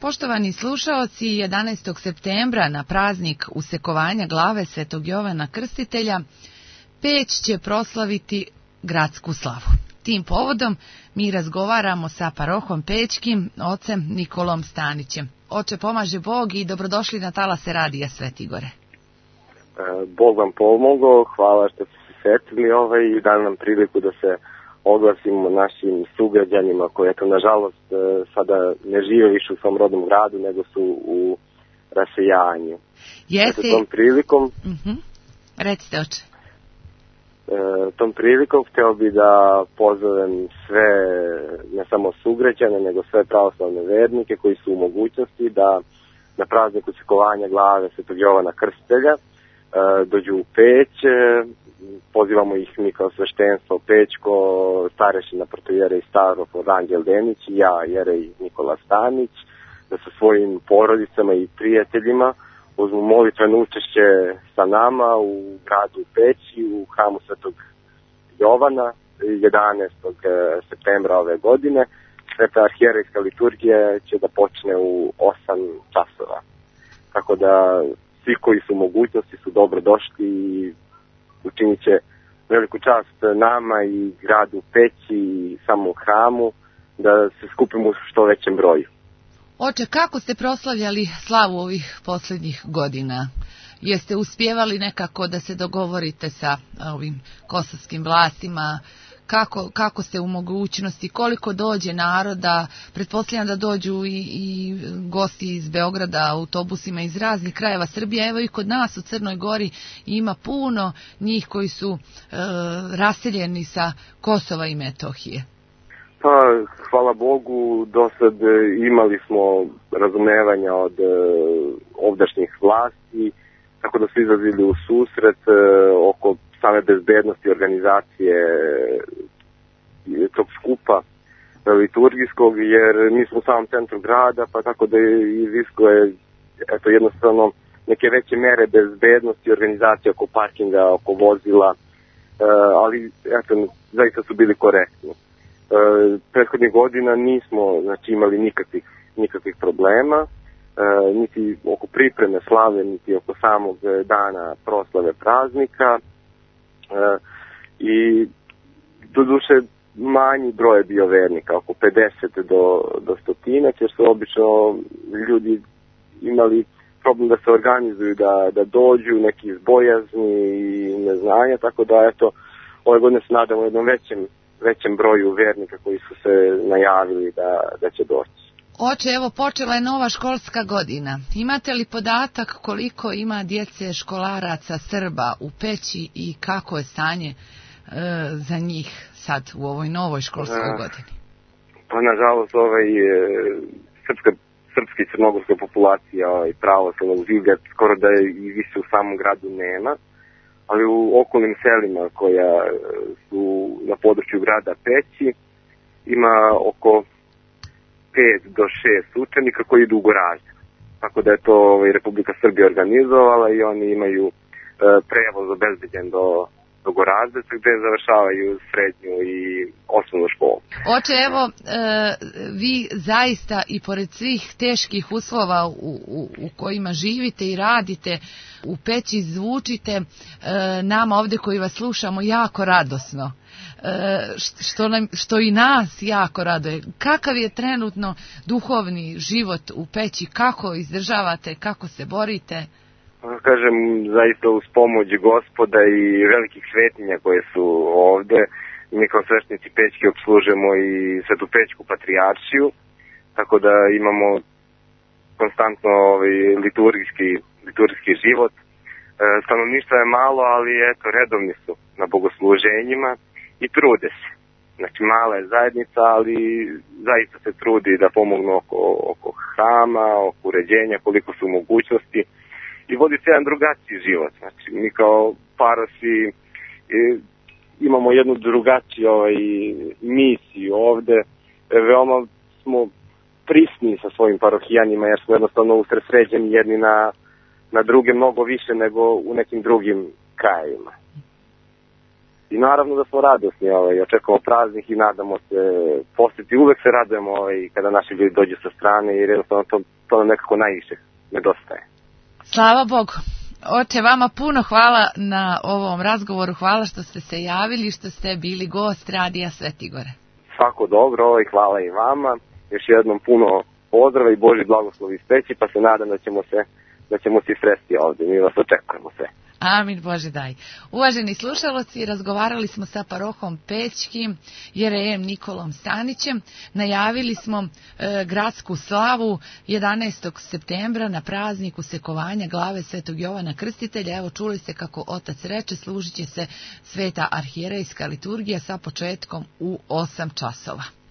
Poštovani slušaoci, 11. septembra na praznik usekovanja glave Svetog Jovana Krstitelja, Peć će proslaviti gradsku slavu. Tim povodom mi razgovaramo sa parohom Pećkim, ocem Nikolom Stanićem. Oče, pomaže Bog i dobrodošli na talase Radija Svetigore. Bog vam pomogao, hvala što ste se setili i dali nam priliku da se oglasimo našim sugrađanima koji, eto, nažalost, sada ne žive više u svom rodnom gradu, nego su u rasejanju. Jeste. Tom prilikom... Recite, oče. Tom prilikom hteo bi da pozovem sve, ne samo sugrađane, nego sve pravoslavne vernike koji su u mogućnosti da na praznik usekovanja glave Svetog Jovana Krstitelja dođu u Peć. Pozivamo ih mi kao sveštenstvo Pećko, starešina protoijerej Staroflor Anđel Denić i ja, jerej Nikola Stanić, da sa svojim porodicama i prijateljima uzmu molitveno učešće sa nama u gradu Peći, u hramu Svetog Jovana, 11. septembra ove godine. Sveta arhijerejska liturgija će da počne u 8 časova. Tako da svi koji su u mogućnosti su dobro došli i učinit će veliku čast nama i gradu Peći i samom hramu da se skupimo u što većem broju. Oče, kako ste proslavljali slavu ovih posljednjih godina? Jeste uspjevali nekako da se dogovorite sa ovim kosovskim vlastima? Kako ste u mogućnosti? Koliko dođe naroda? Pretpostavljam da dođu i gosti iz Beograda autobusima iz raznih krajeva Srbije. Evo i kod nas u Crnoj Gori ima puno njih koji su raseljeni sa Kosova i Metohije. Pa, hvala Bogu, do sad imali smo razumevanja od ovdašnjih vlasti, tako da su izlazili u susret oko same bezbednosti organizacije tog skupa liturgijskog, jer mi smo u samom centru grada, pa tako da iziskuje jednostavno neke veće mere bezbednosti, organizacije oko parkinga, oko vozila, ali zaista su bili korektni. Prethodnih godina nismo imali nikakvih problema, niti oko pripreme slave, niti oko samog dana proslave praznika, i doduše manji broj je bio vernika, oko 50 do 100, jer su obično ljudi imali problem da se organizuju, da dođu, neki iz bojazni i neznanja, tako da ove godine se nadamo jednom većem broju vernika koji su se najavili da će doći. Oče, evo počela je nova školska godina. Imate li podatak koliko ima djece školaraca Srba u Peći i kako je stanje za njih sad u ovoj novoj školskoj godini? Pa nažalost srpska i crnogorska populacija pravoslavnog življa skoro da i više u samom gradu nema, ali u okolnim selima koja su na području grada Peći ima oko 5 do 6 učenika koji idu u Goražde. Tako da je to Republika Srbija organizovala i oni imaju prevoz obezbeđen do Goražde, gde završavaju srednju i osnovnu školu. Oče, evo, vi zaista i pored svih teških uslova u kojima živite i radite u Peći zvučite nama ovdje koji vas slušamo jako radosno. Što i nas jako raduje. Kakav je trenutno duhovni život u Peći? Kako izdržavate? Kako se borite? Kažem, zaista uz pomoć Gospoda i velikih svetinja koje su ovde, mi kao sveštenici Pećki opslužujemo i Svetu Pećku patrijaršiju, tako da imamo konstantno liturgijski život. Stanovništva je malo, ali redovni su na bogosluženjima i trude se. Znači, mala je zajednica, ali zaista se trudi da pomognu oko hrama, oko uređenja, koliko su mogućnosti. I vodi se jedan drugačiji život. Znači, mi kao parosi imamo jednu drugačiju misiju ovde. Veoma smo prisni sa svojim parohijanima, jer smo jednostavno usredsređeni jedni na druge mnogo više nego u nekim drugim krajevima. I naravno da smo radosni, očekujemo praznik i nadamo se posjeti. Uvek se radujemo kada naši ljudi dođu sa strane, jer jednostavno to nam nekako najviše nedostaje. Slava Bogu. Oče, vama puno hvala na ovom razgovoru, hvala što ste se javili, što ste bili gost Radija Svetigore. Svako dobro i hvala i vama. Još jednom puno pozdrava i Božji blagoslov ispeći, pa se nadam da ćemo se sresti ovdje. Mi vas očekujemo sve. Amin, Bože daj. Uvaženi slušalci, razgovarali smo sa parohom Pećkim, jerejem Nikolom Stanićem. Najavili smo gradsku slavu 11. septembra na prazniku sekovanja glave Svetog Jovana Krstitelja. Evo, čuli ste kako otac reče, služit će se sveta arhijerejska liturgija sa početkom u 8 časova.